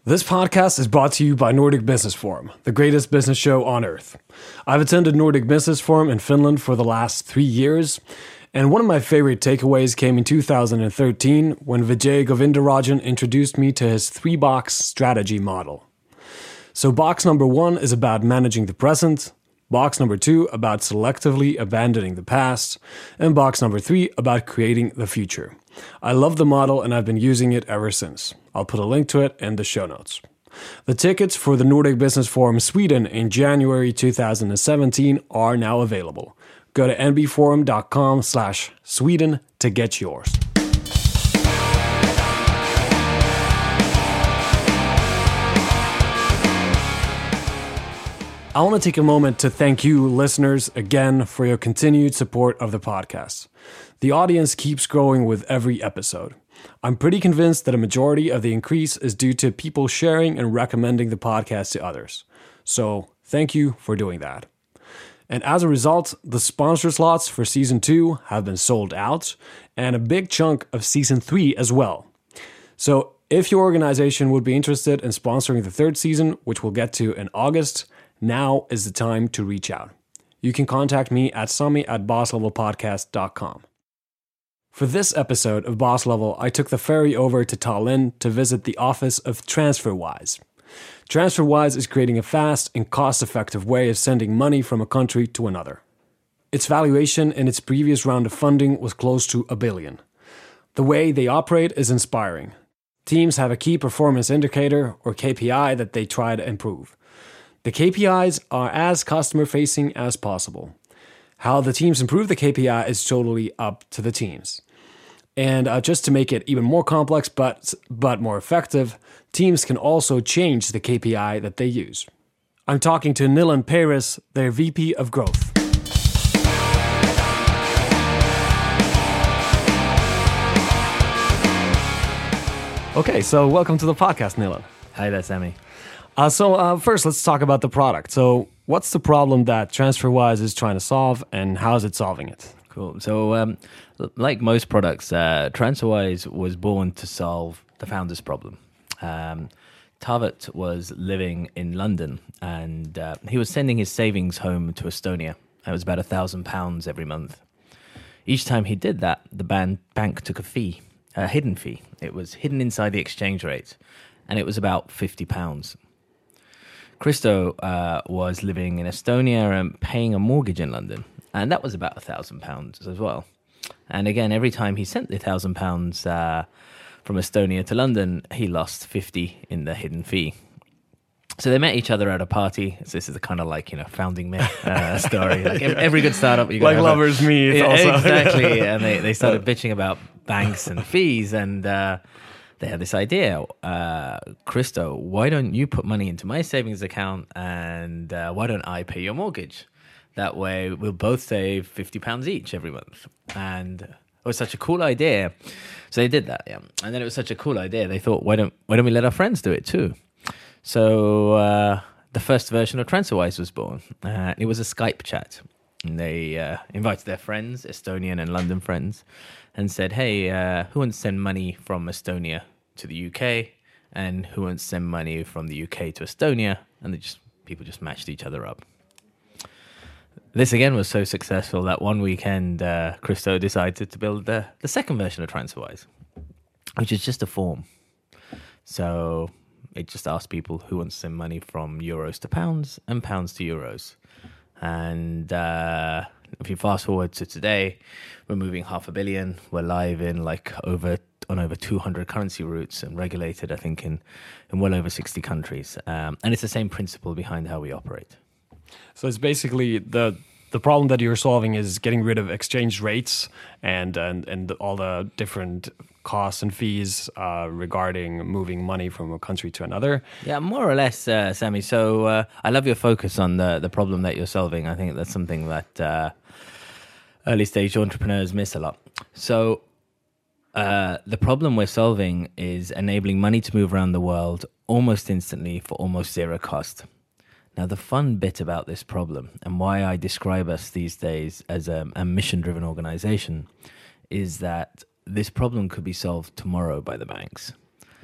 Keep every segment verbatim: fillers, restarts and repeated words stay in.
This podcast is brought to you by Nordic Business Forum, the greatest business show on earth. I've attended Nordic Business Forum in Finland for the last three years, and one of my favorite takeaways came in two thousand thirteen when Vijay Govindarajan introduced me to his three-box strategy model. So box number one is about managing the present, box number two about selectively abandoning the past, and box number three about creating the future. I love the model and I've been using it ever since. I'll put a link to it in the show notes. The tickets for the Nordic Business Forum Sweden in January two thousand seventeen are now available. Go to nbforum.com slash Sweden to get yours. I want to take a moment to thank you, listeners, again for your continued support of the podcast. The audience keeps growing with every episode. I'm pretty convinced that a majority of the increase is due to people sharing and recommending the podcast to others. So thank you for doing that. And as a result, the sponsor slots for season two have been sold out, and a big chunk of season three as well. So if your organization would be interested in sponsoring the third season, which we'll get to in August, now is the time to reach out. You can contact me at sami at boss level podcast dot com. For this episode of Boss Level, I took the ferry over to Tallinn to visit the office of TransferWise. TransferWise is creating a fast and cost-effective way of sending money from a country to another. Its valuation in its previous round of funding was close to a billion. The way they operate is inspiring. Teams have a key performance indicator, or K P I, that they try to improve. The K P Is are as customer-facing as possible. How the teams improve the K P I is totally up to the teams. And uh, just to make it even more complex but but more effective, teams can also change the K P I that they use. I'm talking to Nilan Paris, their V P of Growth. Okay, so welcome to the podcast, Nilan. Hi there, Sami. Uh, so uh, first, let's talk about the product. So what's the problem that TransferWise is trying to solve, and how is it solving it? Cool. So um, like most products, uh, TransferWise was born to solve the founder's problem. Um, Taavet was living in London, and uh, he was sending his savings home to Estonia. It was about a thousand pounds every month. Each time he did that, the ban- bank took a fee, a hidden fee. It was hidden inside the exchange rate, and it was about fifty pounds. Christo uh, was living in Estonia and paying a mortgage in London, and that was about a thousand pounds as well. And again, every time he sent the thousand pounds uh, from Estonia to London, he lost fifty in the hidden fee. So they met each other at a party. So this is the kind of like, you know, founding myth uh, story. Like every, every good startup, you like lovers a, meet. Yeah, also. Exactly. And they, they started bitching about banks and fees, and uh, they had this idea, uh, Christo, why don't you put money into my savings account, and uh, why don't I pay your mortgage? That way we'll both save fifty pounds each every month. And it was such a cool idea. So they did that, yeah. And then it was such a cool idea. They thought, why don't why don't we let our friends do it too? So uh, the first version of TransferWise was born. Uh, it was a Skype chat. And they uh, invited their friends, Estonian and London friends, and said, hey, uh, who wants to send money from Estonia to the U K, and who wants to send money from the U K to Estonia? And they just people just matched each other up. This again was so successful that one weekend uh, Christo decided to build the, the second version of TransferWise, which is just a form. So it just asks people who wants to send money from euros to pounds and pounds to euros. And uh, if you fast forward to today, we're moving half a billion. We're live in like over on over two hundred currency routes and regulated, I think, in, in well over sixty countries. Um, and it's the same principle behind how we operate. So it's basically the the problem that you're solving is getting rid of exchange rates and and, and all the different costs and fees uh, regarding moving money from a country to another. Yeah, more or less, uh, Sami. So uh, I love your focus on the, the problem that you're solving. I think that's something that uh, early stage entrepreneurs miss a lot. So uh, the problem we're solving is enabling money to move around the world almost instantly for almost zero cost. Now, the fun bit about this problem and why I describe us these days as a, a mission-driven organization is that this problem could be solved tomorrow by the banks.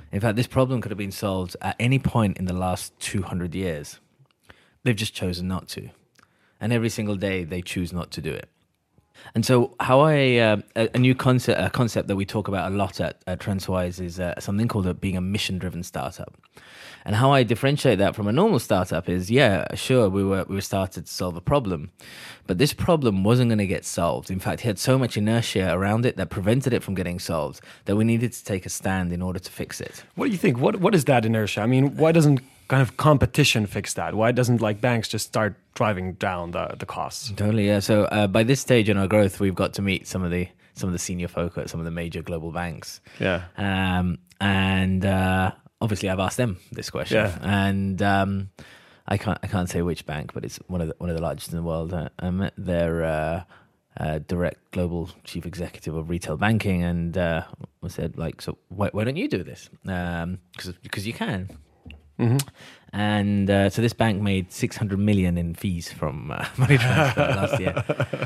In fact, this problem could have been solved at any point in the last two hundred years. They've just chosen not to. And every single day they choose not to do it. And so how I, uh, a, a new concept, a concept that we talk about a lot at, at TransferWise is uh, something called a, being a mission-driven startup. And how I differentiate that from a normal startup is, yeah, sure, we were we were started to solve a problem, but this problem wasn't going to get solved. In fact, it had so much inertia around it that prevented it from getting solved that we needed to take a stand in order to fix it. What do you think? What What is that inertia? I mean, why doesn't kind of competition fix that? Why doesn't like banks just start driving down the, the costs? Totally, yeah. So uh, by this stage in our growth, we've got to meet some of the some of the senior folk at some of the major global banks. Yeah. Um, and uh, obviously, I've asked them this question. Yeah. And um, I can't I can't say which bank, but it's one of the one of the largest in the world. Uh, I met their uh, uh, direct global chief executive of retail banking, and uh, I said, like, so why, why don't you do this? Um, because because you can. Mm-hmm. And uh, so this bank made six hundred million in fees from uh, money transfer last year.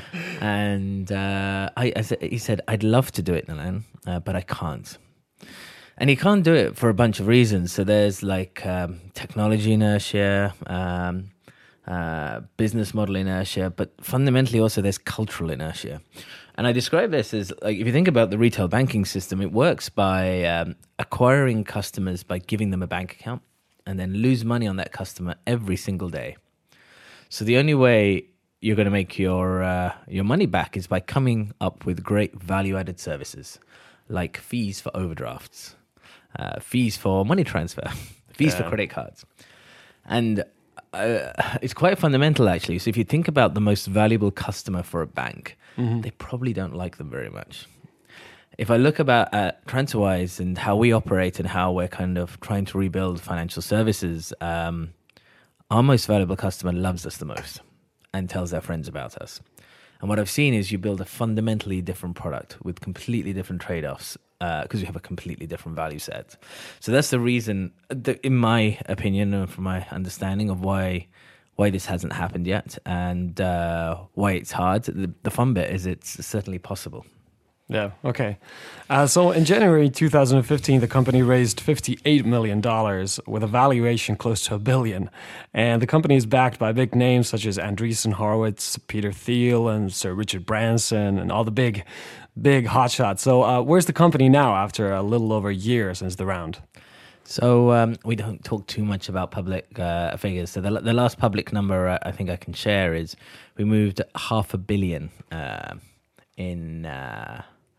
And uh, I, I said, he said, I'd love to do it, Nilan, uh, but I can't. And he can't do it for a bunch of reasons. So there's like um, technology inertia, um, uh, business model inertia, but fundamentally also there's cultural inertia. And I describe this as, like, if you think about the retail banking system, it works by um, acquiring customers by giving them a bank account, and then lose money on that customer every single day. So the only way you're going to make your uh, your money back is by coming up with great value-added services, like fees for overdrafts, uh, fees for money transfer, fees yeah. for credit cards. And uh, it's quite fundamental, actually. So if you think about the most valuable customer for a bank, mm-hmm. they probably don't like them very much. If I look about at TransferWise and how we operate and how we're kind of trying to rebuild financial services, um, our most valuable customer loves us the most and tells their friends about us. And what I've seen is you build a fundamentally different product with completely different trade-offs because uh, you have a completely different value set. So that's the reason, that, in my opinion and from my understanding of why why this hasn't happened yet and uh, why it's hard. The, the fun bit is it's certainly possible. Yeah, okay. Uh, so in January two thousand fifteen, the company raised fifty-eight million dollars with a valuation close to a billion. And the company is backed by big names such as Andreessen Horowitz, Peter Thiel, and Sir Richard Branson, and all the big, big hotshots. So uh, where's the company now after a little over a year since the round? So um, we don't talk too much about public uh, figures. So the, the last public number uh, I think I can share is we moved half a billion uh, in... Uh,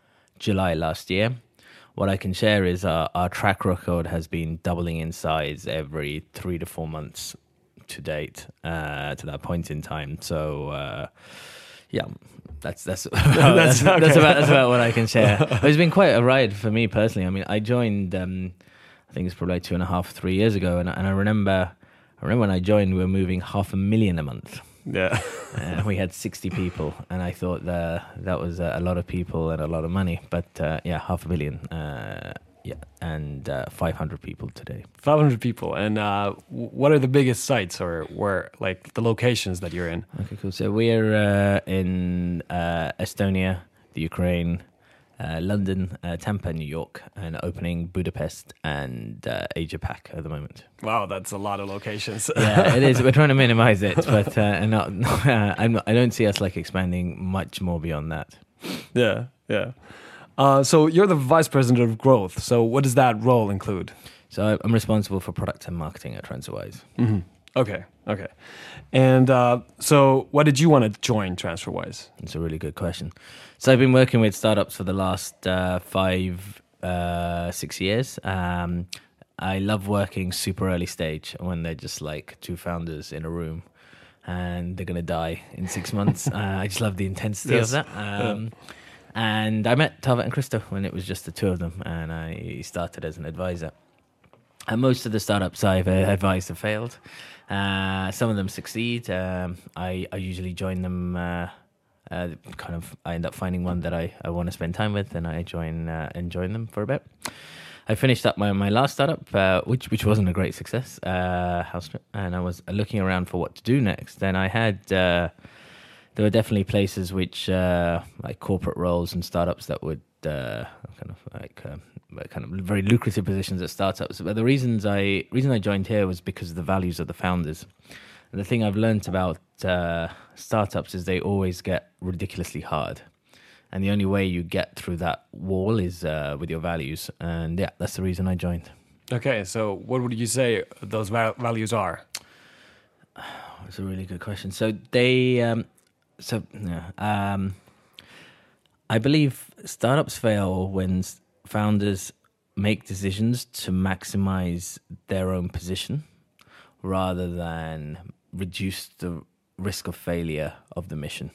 July last year. What I can share is our, our track record has been doubling in size every three to four months to date, uh, to that point in time. So, uh, yeah, that's that's about, that's, that's, okay. that's about that's about what I can share. It's been quite a ride for me personally. I mean, I joined, um, I think it's probably like two and a half, three years ago, and, and I remember, I remember when I joined, we were moving half a million a month. Yeah, uh, we had sixty people, and I thought uh, that was uh, a lot of people and a lot of money. But uh, yeah, half a billion, uh, yeah, and uh, five hundred people today. Five hundred people, and uh, what are the biggest sites or where, like the locations that you're in? Okay, cool. So we're uh, in uh, Estonia, the Ukraine, uh, London, uh, Tampa, New York, and opening Budapest and uh, Asia Pac at the moment. Wow, that's a lot of locations. Yeah, it is. We're trying to minimize it, but uh, not, uh, I'm not, I don't see us like expanding much more beyond that. Yeah, yeah. Uh, so you're the vice president of growth. So what does that role include? So I'm responsible for product and marketing at TransferWise. Mm-hmm. Okay, okay. And uh, so why did you want to join TransferWise? It's a really good question. So I've been working with startups for the last uh, five, uh, six years. Um, I love working super early stage when they're just like two founders in a room and they're going to die in six months. uh, I just love the intensity yes. of that. Um, yeah. And I met Tava and Christo when it was just the two of them, and I started as an advisor. And most of the startups I've uh, advised have failed. Uh, some of them succeed. Um, I, I usually join them. Uh, uh, kind of, I end up finding one that I, I want to spend time with, and I join uh, and join them for a bit. I finished up my, my last startup, uh, which which wasn't a great success, uh, HouseTrip, and I was looking around for what to do next. And I had uh, there were definitely places which uh, like corporate roles and startups that would uh, kind of like uh, kind of very lucrative positions at startups. But the reasons I reason I joined here was because of the values of the founders. And the thing I've learned about uh, startups is they always get ridiculously hard. And the only way you get through that wall is uh, with your values. And yeah, that's the reason I joined. Okay, so what would you say those va- values are? That's a really good question. So they, um, so yeah, um, I believe startups fail when s- founders make decisions to maximize their own position rather than reduce the risk of failure of the mission.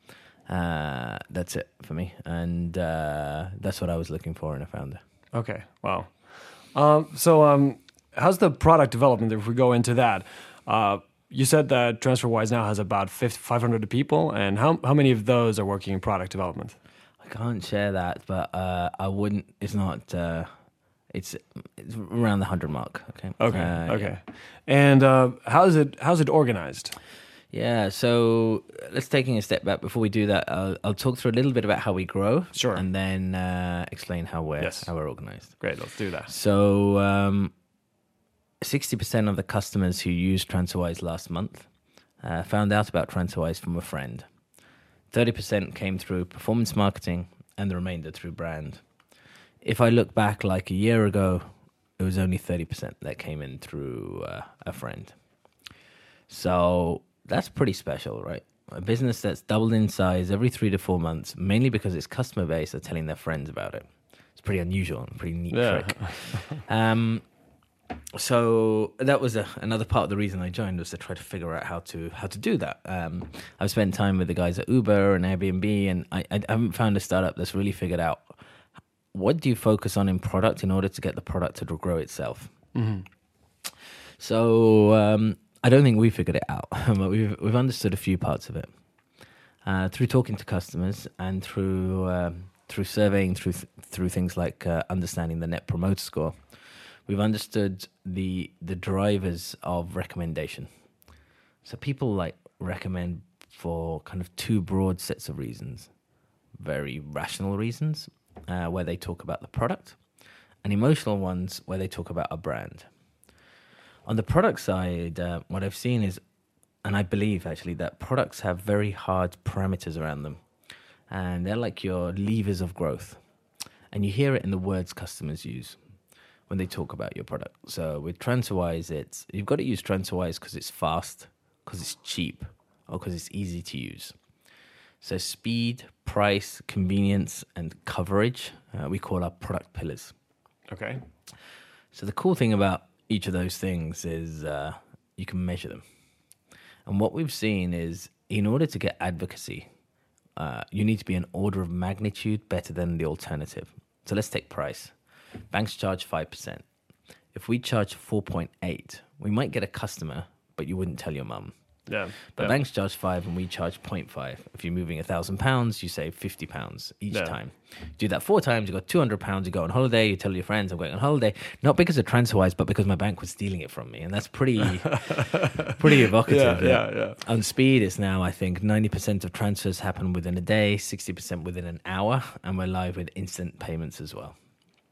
Uh, that's it for me, and uh, that's what I was looking for in a founder. Okay, wow. Um, so um, how's the product development, if we go into that? Uh, you said that TransferWise now has about five hundred people, and how how many of those are working in product development? I can't share that, but uh, I wouldn't. It's not. Uh, it's it's around the hundred mark. Okay. Okay. Uh, okay. Yeah. And uh, how's it how's it organized? Yeah. So let's taking a step back before we do that. I'll, I'll talk through a little bit about how we grow. Sure. And then uh, explain how we're Yes. how we're organized. Great. Let's do that. So. Um, sixty percent of the customers who used TransferWise last month uh, found out about TransferWise from a friend. thirty percent came through performance marketing and the remainder through brand. If I look back like a year ago, it was only thirty percent that came in through uh, a friend. So that's pretty special, right? A business that's doubled in size every three to four months, mainly because its customer base are telling their friends about it. It's pretty unusual and pretty neat Yeah. trick. Um, So that was a, another part of the reason I joined, was to try to figure out how to how to do that. Um, I've spent time with the guys at Uber and Airbnb, and I, I haven't found a startup that's really figured out what do you focus on in product in order to get the product to grow itself. Mm-hmm. So um, I don't think we figured it out, but we've we've understood a few parts of it uh, through talking to customers and through um, through surveying through th- through things like uh, understanding the Net Promoter Score. We've understood the the drivers of recommendation. So people like recommend for kind of two broad sets of reasons. Very rational reasons, uh, where they talk about the product, and emotional ones where they talk about a brand. On the product side, uh, what I've seen is, and I believe actually, that products have very hard parameters around them. And they're like your levers of growth. And you hear it in the words customers use when they talk about your product. So with TransferWise, it's you've got to use TransferWise because it's fast, because it's cheap, or because it's easy to use. So speed, price, convenience, and coverage, uh, we call our product pillars. Okay. So the cool thing about each of those things is uh, you can measure them. And what we've seen is, in order to get advocacy, uh, you need to be an order of magnitude better than the alternative. So let's take price. Banks charge five percent. If we charge four point eight, we might get a customer, but you wouldn't tell your mum. Yeah. But yeah. banks charge five and we charge zero point five. If you're moving one thousand pounds, you save fifty pounds each Yeah. time. Do that four times, you got two hundred pounds, you go on holiday, you tell your friends I'm going on holiday, not because of TransferWise, but because my bank was stealing it from me. And that's pretty pretty evocative. Yeah, yeah, yeah. On speed, it's now, I think, ninety percent of transfers happen within a day, sixty percent within an hour, and we're live with instant payments as well.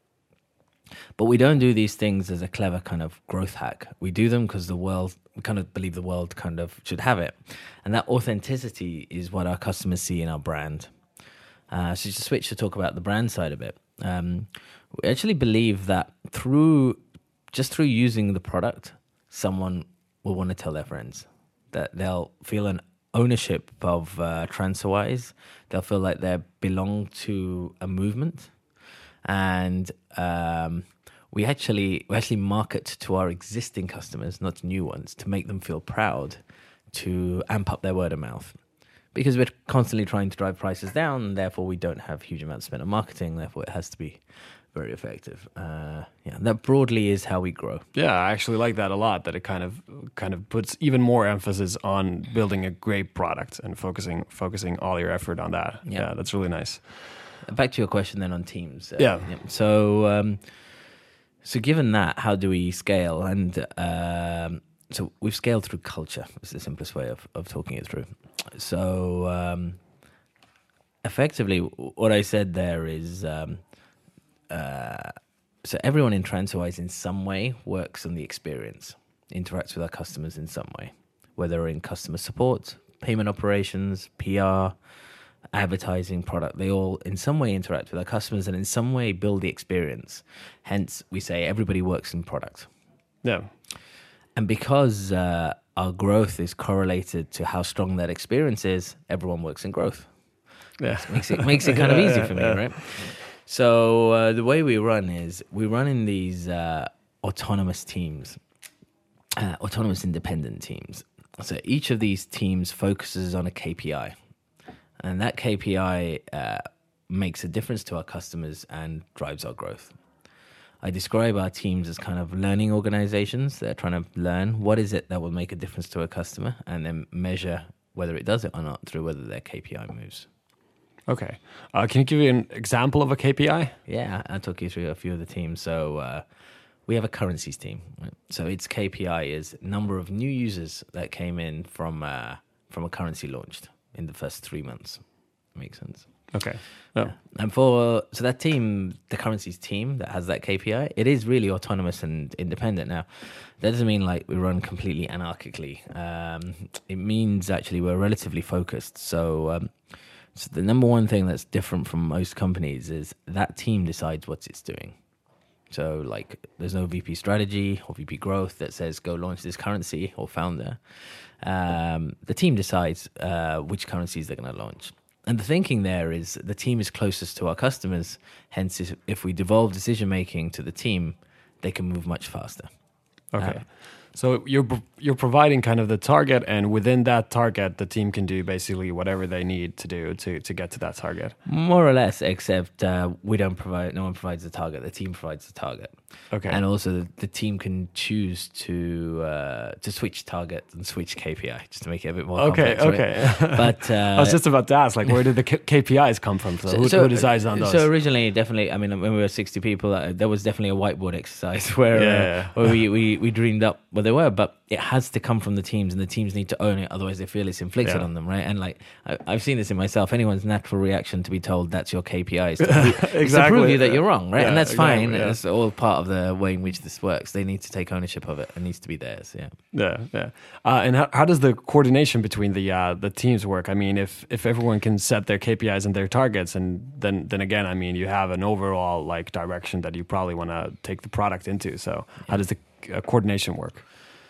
But we don't do these things as a clever kind of growth hack. We do them because the world, we kind of believe the world kind of should have it. And that authenticity is what our customers see in our brand. Uh, so to switch to talk about the brand side of it, um, we actually believe that through, just through using the product, someone will want to tell their friends, that they'll feel an ownership of uh, TransferWise. They'll feel like they belong to a movement. And um, we actually we actually market to our existing customers, not to new ones, to make them feel proud, to amp up their word of mouth. Because we're constantly trying to drive prices down, and therefore we don't have huge amounts spent on marketing, therefore it has to be very effective. Uh, yeah, that broadly is how we grow. Yeah, I actually like that a lot, that it kind of kind of puts even more emphasis on building a great product and focusing focusing all your effort on that. Yeah. Yeah, that's really nice. Back to your question then on teams. Uh, Yeah. So, um, so given that, how do we scale? And um, so we've scaled through culture. It's the simplest way of, of talking it through. So um, effectively, what I said there is um, uh, so everyone in TransferWise in some way works on the experience, interacts with our customers in some way, whether in customer support, payment operations, P R, advertising, product. They all in some way interact with our customers and in some way build the experience. Hence, we say everybody works in product. Yeah. And because uh, our growth is correlated to how strong that experience is, everyone works in growth. Yeah. Makes it makes it kind of easy for me, right? So uh, the way we run is we run in these uh, autonomous teams, uh, autonomous independent teams. So each of these teams focuses on a K P I, and that K P I uh, makes a difference to our customers and drives our growth. I describe our teams as kind of learning organizations. They're trying to learn what is it that will make a difference to a customer and then measure whether it does it or not through whether their K P I moves. Okay. Uh, can you give me an example of a K P I? Yeah, I'll talk you through a few of the teams. So uh, we have a currencies team. Right? So its K P I is number of new users that came in from uh, from a currency launched in the first three months. Makes sense. Okay. Oh. Yeah. And for so that team, the currencies team that has that K P I, it is really autonomous and independent. Now, that doesn't mean like we run completely anarchically. Um, it means actually we're relatively focused. So, um, so the number one thing that's different from most companies is that team decides what it's doing. So like there's no V P strategy or V P growth that says go launch this currency or founder. Um, the team decides uh, which currencies they're going to launch. And the thinking there is the team is closest to our customers. Hence, if, if we devolve decision-making to the team, they can move much faster. Okay. Uh, So you're you're providing kind of the target, and within that target, the team can do basically whatever they need to do to, to get to that target. More or less, except uh, we don't provide. No one provides the target. The team provides the target. Okay. And also, the, the team can choose to uh, to switch target and switch K P I just to make it a bit more Okay. complex. Okay. Right? But uh, I was just about to ask, like, where did the K P Is come from? So, So, who, so, who decides on those? So originally, definitely, I mean, when we were sixty people, uh, there was definitely a whiteboard exercise where, Yeah. uh, where we, we, we dreamed up what they were, but it has to come from the teams, and the teams need to own it, otherwise they feel it's inflicted Yeah. on them, right? And like, I, I've seen this in myself. Anyone's natural reaction to be told that's your K P I is to prove, Exactly. is to prove you that you're wrong, right? Yeah, and that's exactly, fine. yeah. That's all part of the way in which this works. They need to take ownership of it. It needs to be theirs, yeah. Yeah, yeah. Uh, and how, how does the coordination between the uh, the teams work? I mean, if if everyone can set their K P Is and their targets, and then then again, I mean, you have an overall like direction that you probably want to take the product into. So yeah. How does the uh, coordination work?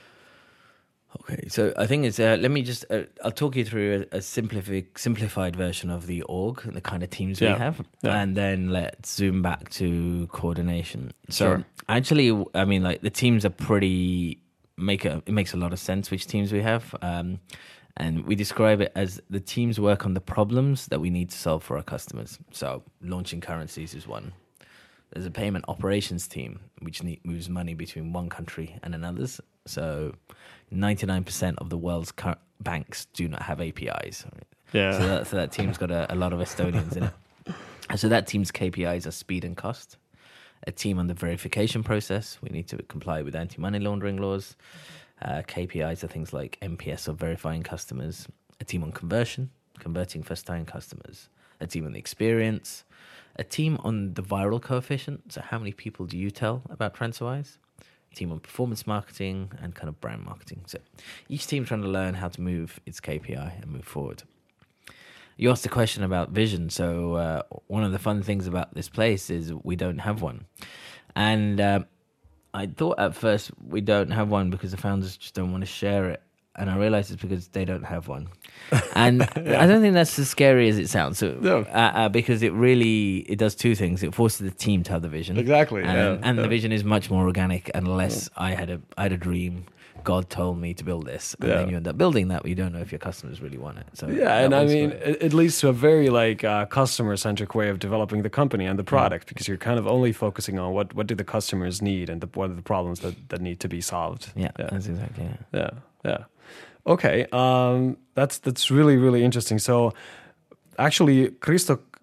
Okay, so I think it's. Uh, let me just. Uh, I'll talk you through a, a simplified, simplified version of the org and the kind of teams Yeah. we have, Yeah. and then let's zoom back to coordination. So Sure. actually, I mean, like the teams are pretty. Make a, it makes a lot of sense which teams we have, um, and we describe it as the teams work on the problems that we need to solve for our customers. So launching currencies is one. There's a payment operations team which need, moves money between one country and another's. So ninety-nine percent of the world's cur- banks do not have A P Is. Yeah. So that, so that team's got a, a lot of Estonians in it. And so that team's K P Is are speed and cost. A team on the verification process. We need to comply with anti-money laundering laws. Uh, K P Is are things like N P S or verifying customers. A team on conversion, converting first-time customers. A team on the experience. A team on the viral coefficient. So how many people do you tell about TransferWise? A team on performance marketing and kind of brand marketing. So each team trying to learn how to move its K P I and move forward. You asked a question about vision. So uh, one of the fun things about this place is we don't have one. And uh, I thought at first we don't have one because the founders just don't want to share it. And I realized it's because they don't have one. And yeah. I don't think that's as scary as it sounds. So, No. uh, uh, because it really, it does two things. It forces the team to have the vision. Exactly. And, yeah, and yeah. the vision is much more organic and less, I had a I had a dream. God told me to build this, and Yeah. then you end up building that, but you don't know if your customers really want it. So Yeah, and that I was mean, great. it, it leads to a very like uh, customer-centric way of developing the company and the product because you're kind of only focusing on what, what do the customers need and the, what are the problems that, that need to be solved. yeah, yeah, that's exactly it. yeah. yeah. Okay, um, that's that's really really interesting. So, actually, Christo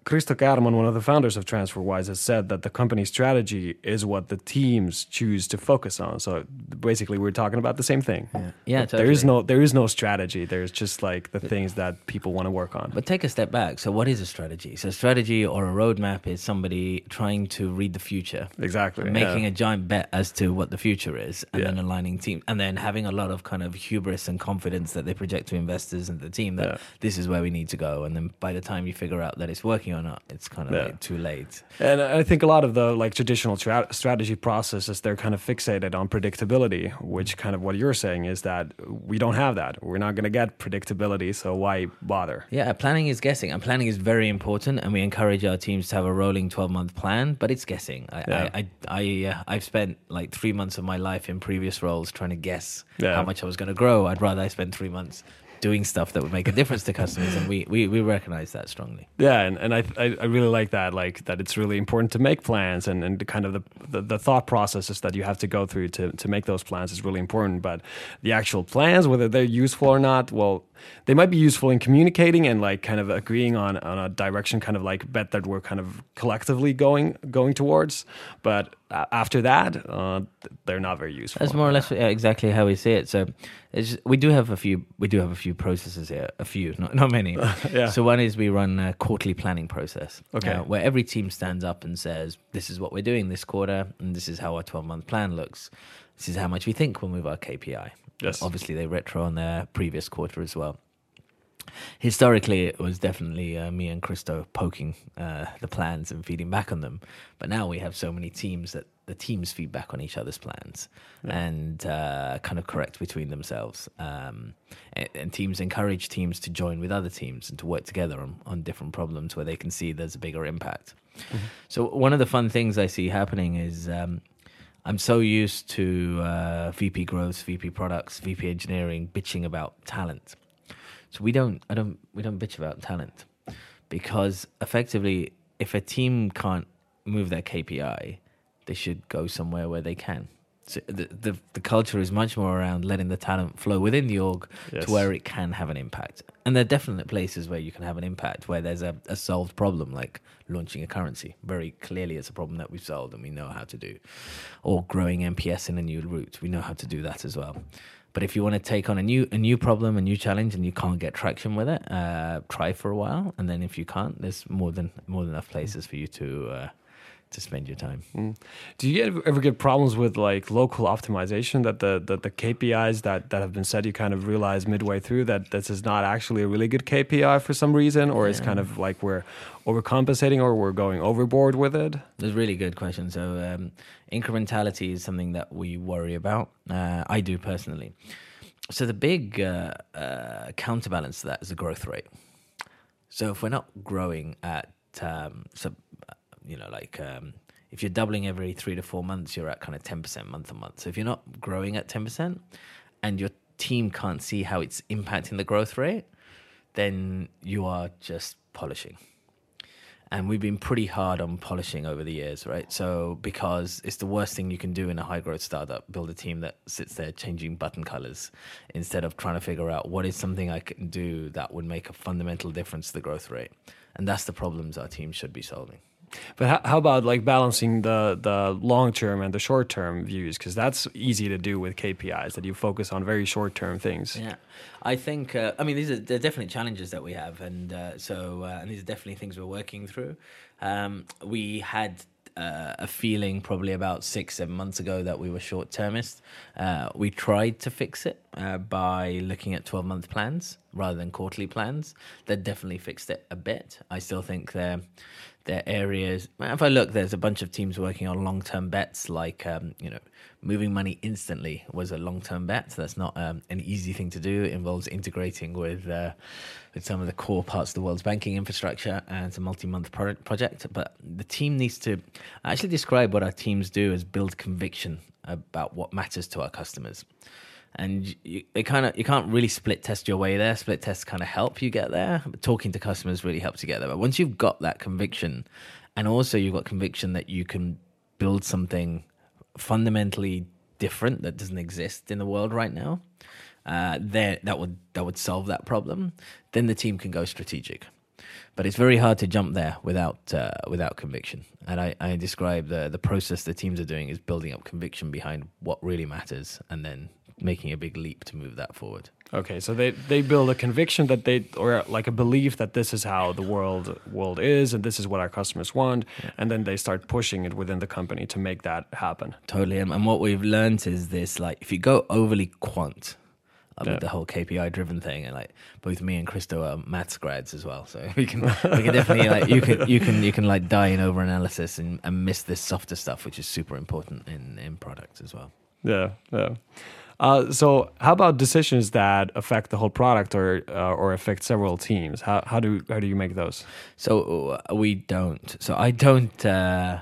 Christo Kärman, one of the founders of TransferWise, has said that the company strategy is what the teams choose to focus on. So basically, we're talking about the same thing. Yeah, yeah totally. There is no there is no strategy. There's just like the things that people want to work on. But take a step back. So what is a strategy? So strategy or a roadmap is somebody trying to read the future. Exactly. Making yeah. a giant bet as to what the future is, and Yeah. then aligning team, and then having a lot of kind of hubris and confidence that they project to investors and the team that Yeah. this is where we need to go. And then by the time you figure out that it's working or not, it's kind of Yeah. like too late. And I think a lot of the like traditional tra- strategy processes, they're kind of fixated on predictability, which kind of what you're saying is that we don't have that. We're not going to get predictability, so why bother? Yeah, planning is guessing, and planning is very important. And we encourage our teams to have a rolling twelve-month plan, but it's guessing. I, Yeah. I, I, I uh, I've spent like three months of my life in previous roles trying to guess Yeah. how much I was going to grow. I'd rather I spend three months doing stuff that would make a difference to customers, and we, we, we recognize that strongly. Yeah, and, and I, I I really like that, like that it's really important to make plans, and, and the kind of the, the, the thought processes that you have to go through to, to make those plans is really important. But the actual plans, whether they're useful or not, well, they might be useful in communicating and like kind of agreeing on, on a direction, kind of like bet that we're kind of collectively going going towards. But uh, after that, uh, they're not very useful. That's more or less yeah, exactly how we see it. So it's, we do have a few we do have a few processes here, a few, not not many. Yeah. So one is we run a quarterly planning process, Okay. uh, where every team stands up and says, "This is what we're doing this quarter, and this is how our twelve-month plan looks. This is how much we think we'll move our K P I." Yes. Obviously, they retro on their previous quarter as well. Historically, it was definitely uh, me and Christo poking uh, the plans and feeding back on them. But now we have so many teams that the teams feed back on each other's plans Yeah. and uh, kind of correct between themselves. Um, and, and teams encourage teams to join with other teams and to work together on, on different problems where they can see there's a bigger impact. Mm-hmm. So one of the fun things I see happening is um, I'm so used to uh, V P growth, V P products, V P engineering bitching about talent. So we don't, I don't, we don't bitch about talent, because effectively, if a team can't move their K P I, they should go somewhere where they can. So the the, the culture is much more around letting the talent flow within the org Yes. to where it can have an impact. And there are definite places where you can have an impact, where there's a, a solved problem, like launching a currency. Very clearly, it's a problem that we've solved and we know how to do. Or growing N P S in a new route, we know how to do that as well. But if you want to take on a new a new problem, a new challenge, and you can't get traction with it, uh, try for a while, and then if you can't, there's more than more than enough places for you to uh, to spend your time. Mm. Do you ever, ever get problems with like local optimization, that the, the the K P Is that, that have been set, you kind of realize midway through that this is not actually a really good K P I for some reason, or it's Yeah. kind of like we're overcompensating or we're going overboard with it? That's a really good question. So um, incrementality is something that we worry about. Uh, I do personally. So the big uh, uh, counterbalance to that is the growth rate. So if we're not growing at, um, so you know, like um, if you're doubling every three to four months, you're at kind of ten percent month on month. So if you're not growing at ten percent and your team can't see how it's impacting the growth rate, then you are just polishing. And we've been pretty hard on polishing over the years, right? So because it's the worst thing you can do in a high growth startup, build a team that sits there changing button colors instead of trying to figure out what is something I can do that would make a fundamental difference to the growth rate. And that's the problems our team should be solving. But how, how about like balancing the, the long-term and the short-term views? Because that's easy to do with K P Is, that you focus on very short-term things. Yeah, I think, uh, I mean, these are they're definitely challenges that we have. And uh, so, uh, and these are definitely things we're working through. Um, we had uh, a feeling probably about six, seven months ago that we were short-termist. Uh, we tried to fix it uh, by looking at twelve-month plans rather than quarterly plans. That definitely fixed it a bit. I still think they're... There are areas. If I look, there's a bunch of teams working on long-term bets, like um, you know, moving money instantly was a long-term bet. So that's not um, an easy thing to do. It involves integrating with uh, with some of the core parts of the world's banking infrastructure, and it's a multi-month pro- project. But the team needs to I actually describe what our teams do as build conviction about what matters to our customers. And you, it kind of you can't really split test your way there. Split tests kind of help you get there, but talking to customers really helps you get there. But once you've got that conviction, and also you've got conviction that you can build something fundamentally different that doesn't exist in the world right now, uh, there that would that would solve that problem. Then the team can go strategic. But it's very hard to jump there without uh, without conviction. And I, I describe the the process the teams are doing is building up conviction behind what really matters, and then making a big leap to move that forward. Okay, so they, they build a conviction that they, or like a belief that this is how the world world is, and this is what our customers want, yeah. and then they start pushing it within the company to make that happen. Totally, and, and what we've learned is this: like, if you go overly quant, I yeah. the whole K P I driven thing, and like both me and Christo are maths grads as well, so we can we can definitely like you can you can you can like die in over analysis and, and miss this softer stuff, which is super important in in products as well. Yeah, yeah. Uh, so how about decisions that affect the whole product or uh, or affect several teams? How how do how do you make those? So uh, we don't. So I don't. Uh,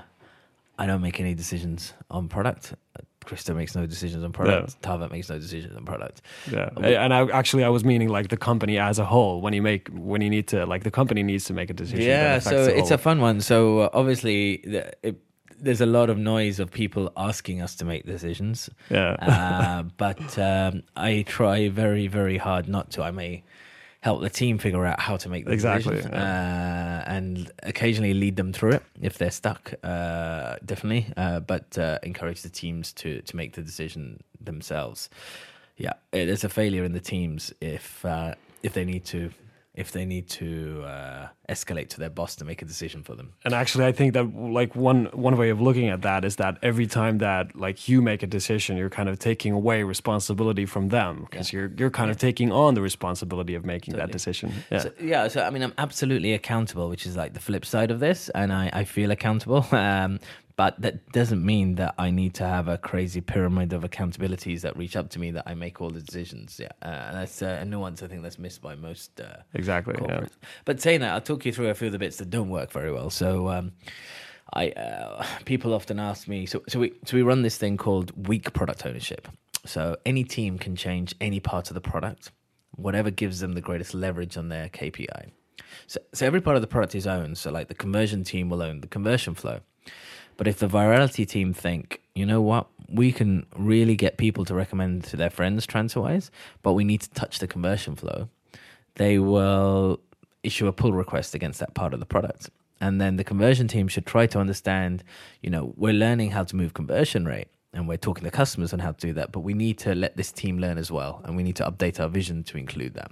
I don't make any decisions on product. Christo makes no decisions on product. Yeah. Taavet makes no decisions on product. Yeah, we, and I actually I was meaning like the company as a whole. When you make when you need to like the company needs to make a decision. Yeah, so it's a fun one. So uh, obviously the, it, there's a lot of noise of people asking us to make decisions. Yeah. uh, but um, I try very, very hard not to. I may help the team figure out how to make the exactly, decisions yeah. uh, and occasionally lead them through it if they're stuck, uh, definitely. Uh, but uh, encourage the teams to, to make the decision themselves. Yeah, there's a failure in the teams if uh, if they need to if they need to uh, escalate to their boss to make a decision for them. And actually, I think that like one one way of looking at that is that every time that like you make a decision, you're kind of taking away responsibility from them because yeah. you're you're kind yeah. of taking on the responsibility of making totally. that decision. Yeah. So, yeah. So I mean, I'm absolutely accountable, which is like the flip side of this, and I, I feel accountable. Um, But that doesn't mean that I need to have a crazy pyramid of accountabilities that reach up to me that I make all the decisions. Yeah, uh, that's uh, a nuance I think that's missed by most uh, exactly. corporates. Yeah. But saying that, I'll talk you through a few of the bits that don't work very well. So, um, I uh, people often ask me. So, so we so we run this thing called weak product ownership. So any team can change any part of the product, whatever gives them the greatest leverage on their K P I. So, so every part of the product is owned. So, like the conversion team will own the conversion flow. But if the virality team think, you know what, we can really get people to recommend to their friends TransferWise, but we need to touch the conversion flow, they will issue a pull request against that part of the product. And then the conversion team should try to understand, you know, we're learning how to move conversion rate and we're talking to customers on how to do that, but we need to let this team learn as well. And we need to update our vision to include that.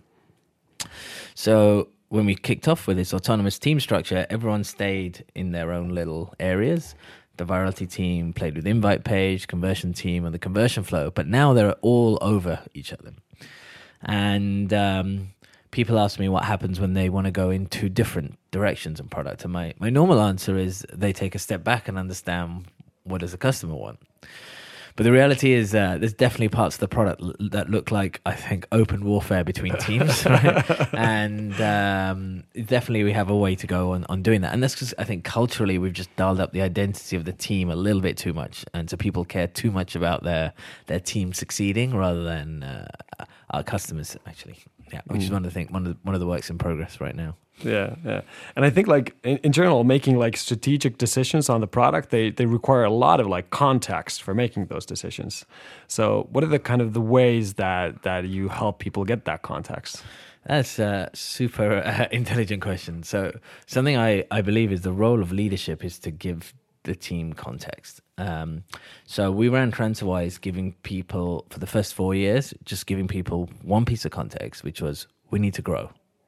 So when we kicked off with this autonomous team structure, everyone stayed in their own little areas. The virality team played with invite page, conversion team, and the conversion flow. But now they're all over each other. And um, people ask me what happens when they want to go in two different directions in product. And my, my normal answer is they take a step back and understand what does the customer want. But the reality is uh, there's definitely parts of the product l- that look like, I think, open warfare between teams. Right? And um, definitely we have a way to go on, on doing that. And that's because I think culturally we've just dialed up the identity of the team a little bit too much. And so people care too much about their, their team succeeding rather than uh, our customers, actually. Yeah, which mm. is one of the things, one of the, one of the works in progress right now. Yeah, yeah. And I think like in, in general, making like strategic decisions on the product, they, they require a lot of like context for making those decisions. So what are the kind of the ways that, that you help people get that context? That's a super uh, intelligent question. So something I, I believe is the role of leadership is to give the team context. Um, so we ran TransferWise giving people, for the first four years, just giving people one piece of context, which was we need to grow.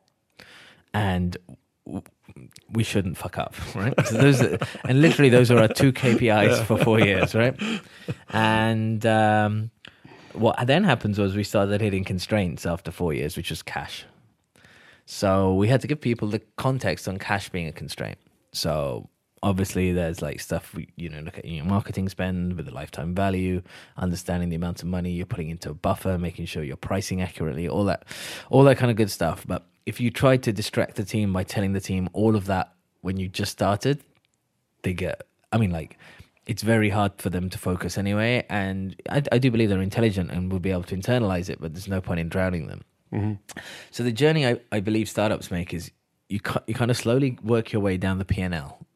And we shouldn't fuck up, right? So those are, and literally those are our two K P Is yeah. for four years, right? And um, what then happens was we started hitting constraints after four years, which was cash. So we had to give people the context on cash being a constraint. So obviously there's like stuff, we, you know, look at your marketing spend with the lifetime value, understanding the amount of money you're putting into a buffer, making sure you're pricing accurately, all that, all that kind of good stuff. But if you try to distract the team by telling the team all of that when you just started, they get, I mean, like, it's very hard for them to focus anyway. And I, I do believe they're intelligent and will be able to internalize it, but there's no point in drowning them. Mm-hmm. So the journey I, I believe startups make is you you kind of slowly work your way down the P and L.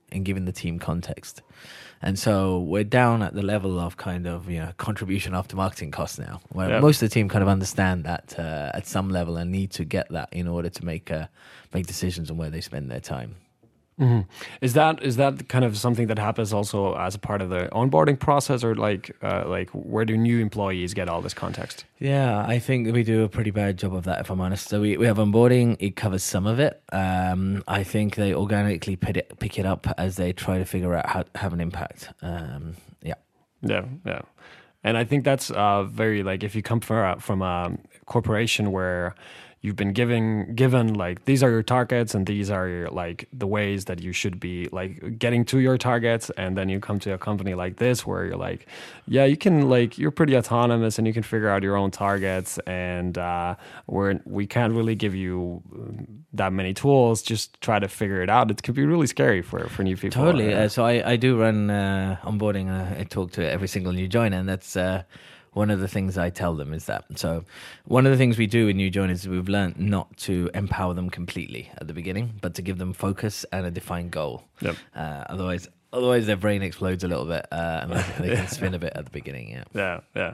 and giving the team context. And so we're down at the level of kind of, you know, contribution after marketing costs now, where yeah. most of the team kind of understand that uh, at some level and need to get that in order to make uh, make decisions on where they spend their time. Mm-hmm. Is that is that kind of something that happens also as a part of the onboarding process, or like uh, like where do new employees get all this context? Yeah, I think we do a pretty bad job of that, if I'm honest. So we, we have onboarding; it covers some of it. Um, I think they organically pick it, pick it up as they try to figure out how to have an impact. Um, yeah, yeah, yeah, and I think that's uh, very like if you come from from a corporation where you've been giving given like these are your targets and these are your, like the ways that you should be like getting to your targets, and then you come to a company like this where you're like, yeah, you can like you're pretty autonomous and you can figure out your own targets, and uh we're we can't really give you that many tools, just try to figure it out. It could be really scary for for new people. Totally. Uh, so I, I do run uh, onboarding. uh, I talk to every single new joiner, and that's uh one of the things I tell them is that. So one of the things we do in new joiners is we've learned not to empower them completely at the beginning, but to give them focus and a defined goal. Yep. Uh, otherwise, otherwise their brain explodes a little bit uh, and they can spin a bit at the beginning. Yeah. Yeah. Yeah.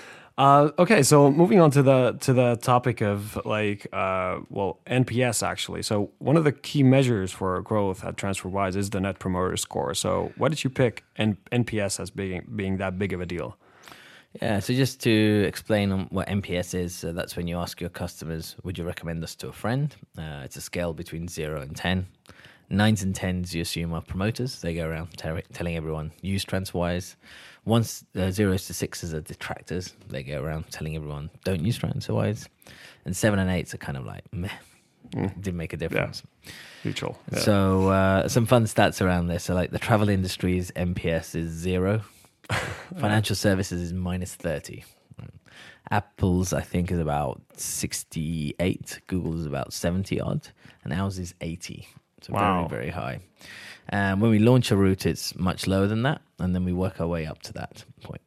Uh, okay, so moving on to the to the topic of like uh, well N P S actually. So one of the key measures for growth at TransferWise is the Net Promoter Score. So why did you pick N- NPS as being being that big of a deal? Yeah, so just to explain on what N P S is, uh, that's when you ask your customers, would you recommend us to a friend? Uh, it's a scale between zero and ten. Nines and tens you assume are promoters. They go around ter- telling everyone, use TransferWise. Once uh, zeros to sixes are detractors. They go around telling everyone, don't use TransferWise. And seven and eights are kind of like, meh, mm. didn't make a difference. Yeah. Neutral. Yeah. So uh, some fun stats around this. So like the travel industry's N P S is zero. Financial services is minus thirty. Apple's, I think, is about sixty-eight. Google's about seventy odd. And ours is eighty. So wow. very, very high. And when we launch a route, it's much lower than that. And then we work our way up to that point.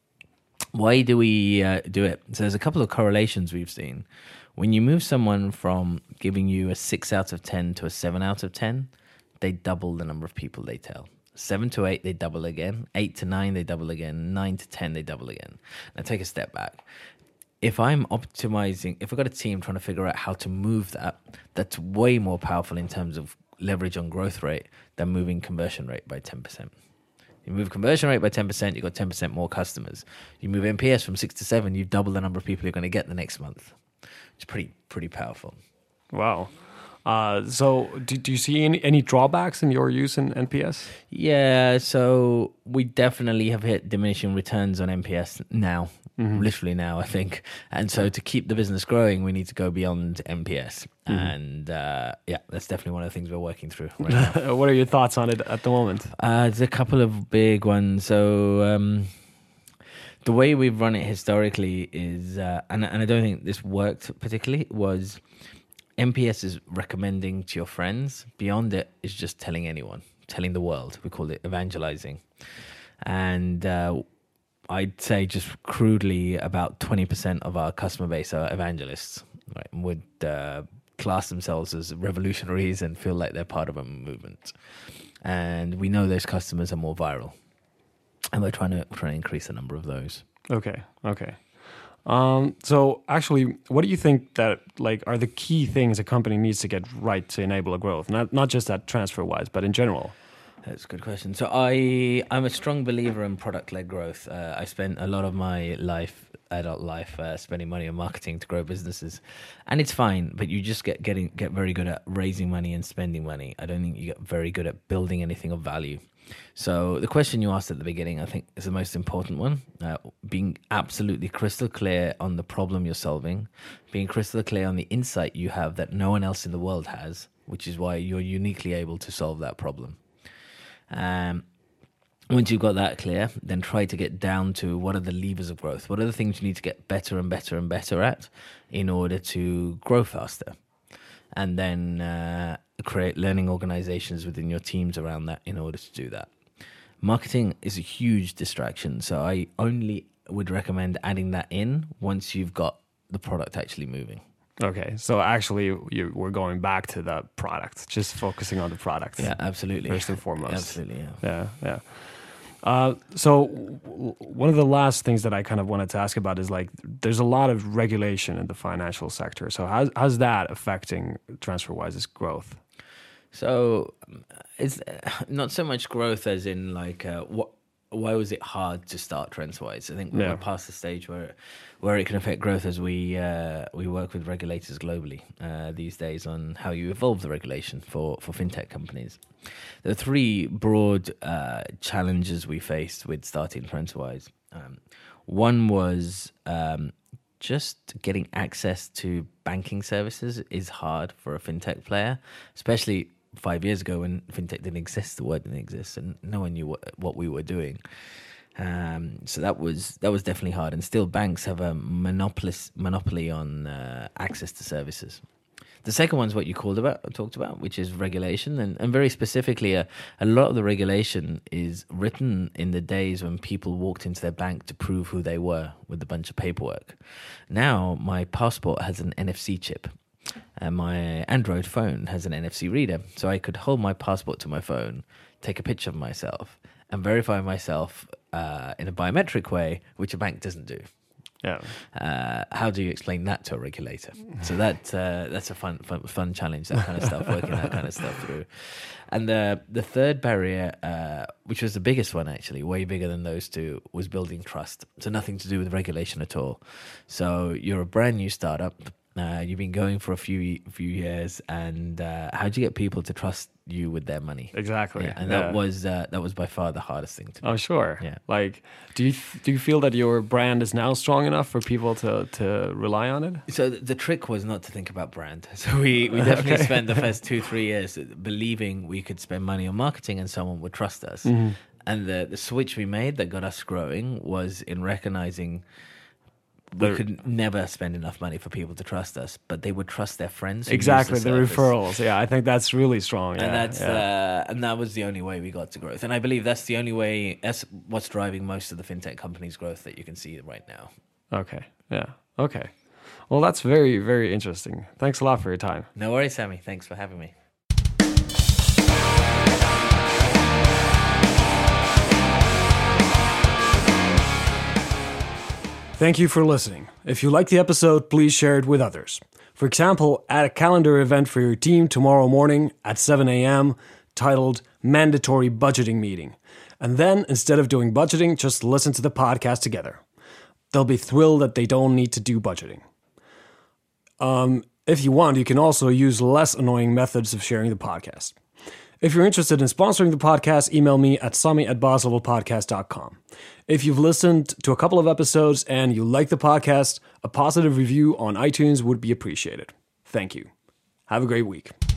Why do we uh, do it? So there's a couple of correlations we've seen. When you move someone from giving you a six out of ten to a seven out of ten, they double the number of people they tell. Seven to eight, they double again. Eight to nine, they double again. Nine to ten, they double again. Now take a step back. If I'm optimizing, if I've got a team trying to figure out how to move that, that's way more powerful in terms of leverage on growth rate than moving conversion rate by ten percent. You move conversion rate by ten percent, you've got ten percent more customers. You move N P S from six to seven, you've doubled the number of people you're going to get the next month. It's pretty, pretty powerful. Wow. Uh, so do, do you see any, any drawbacks in your use in N P S? Yeah, so we definitely have hit diminishing returns on N P S now, mm-hmm. literally now, I think. And so to keep the business growing, we need to go beyond N P S. Mm-hmm. And uh, yeah, that's definitely one of the things we're working through right now. What are your thoughts on it at the moment? Uh, there's a couple of big ones. So um, the way we've run it historically is, uh, and, and I don't think this worked particularly, was N P S is recommending to your friends. Beyond it is just telling anyone, telling the world. We call it evangelizing. And uh, I'd say just crudely about twenty percent of our customer base are evangelists, right? And would uh, class themselves as revolutionaries and feel like they're part of a movement. And we know those customers are more viral. And we're trying to, trying to increase the number of those. Okay, okay. Um, so actually, what do you think that like are the key things a company needs to get right to enable a growth? Not not just at TransferWise, but in general. That's a good question. So I I'm a strong believer in product-led growth. Uh, I spent a lot of my life, adult life, uh, spending money on marketing to grow businesses, and it's fine. But you just get getting get very good at raising money and spending money. I don't think you get very good at building anything of value. So the question you asked at the beginning, I think, is the most important one. Uh, being absolutely crystal clear on the problem you're solving, being crystal clear on the insight you have that no one else in the world has, which is why you're uniquely able to solve that problem. Um, once you've got that clear, then try to get down to what are the levers of growth? What are the things you need to get better and better and better at in order to grow faster? And then uh, create learning organizations within your teams around that in order to do that. Marketing is a huge distraction, so I only would recommend adding that in once you've got the product actually moving. Okay, so actually, you, we're going back to the product, just focusing on the product. Yeah, absolutely. First and foremost. Absolutely, yeah. Yeah, yeah. Uh, so w- one of the last things that I kind of wanted to ask about is like, there's a lot of regulation in the financial sector. So how's, how's that affecting TransferWise's growth? So it's not so much growth as in like uh, what. Why was it hard to start TransferWise? I think we're Yeah. past the stage where where it can affect growth as we uh, we work with regulators globally uh, these days on how you evolve the regulation for, for fintech companies. There are three broad uh, challenges we faced with starting TransferWise. Um, one was um, just getting access to banking services is hard for a fintech player, especially five years ago when fintech didn't exist, the word didn't exist, and no one knew what, what we were doing. Um, so that was that was definitely hard. And still, banks have a monopolist, monopoly on uh, access to services. The second one's what you called about, talked about, which is regulation, and, and very specifically, a, a lot of the regulation is written in the days when people walked into their bank to prove who they were with a bunch of paperwork. Now, my passport has an N F C chip. And my Android phone has an N F C reader, so I could hold my passport to my phone, take a picture of myself, and verify myself uh, in a biometric way, which a bank doesn't do. Yeah. Uh, how do you explain that to a regulator? So that uh, that's a fun, fun fun challenge. That kind of stuff, working that kind of stuff through. And the the third barrier, uh, which was the biggest one actually, way bigger than those two, was building trust. So nothing to do with regulation at all. So you're a brand new startup. Uh, you've been going for a few few years, and uh, how do you get people to trust you with their money? Exactly, Yeah, and yeah. that was uh, that was by far the hardest thing to do. Oh, sure. Yeah. Like, do you do you feel that your brand is now strong enough for people to, to rely on it? So th- the trick was not to think about brand. So we, we definitely Okay. spent the first two three years believing we could spend money on marketing and someone would trust us. Mm-hmm. And the the switch we made that got us growing was in recognizing. We The- could never spend enough money for people to trust us, but they would trust their friends. who use Exactly, the service. referrals. Yeah, I think that's really strong. Yeah, And that's yeah. uh, and that was the only way we got to growth. And I believe that's the only way. That's what's driving most of the fintech companies' growth that you can see right now. Okay, yeah, okay. Well, that's very, very interesting. Thanks a lot for your time. No worries, Sammy. Thanks for having me. Thank you for listening. If you liked the episode, please share it with others. For example, add a calendar event for your team tomorrow morning at seven a.m. titled Mandatory Budgeting Meeting. And then, instead of doing budgeting, just listen to the podcast together. They'll be thrilled that they don't need to do budgeting. Um, if you want, you can also use less annoying methods of sharing the podcast. If you're interested in sponsoring the podcast, email me at sami at baslevelpodcast dot com. If you've listened to a couple of episodes and you like the podcast, a positive review on iTunes would be appreciated. Thank you. Have a great week.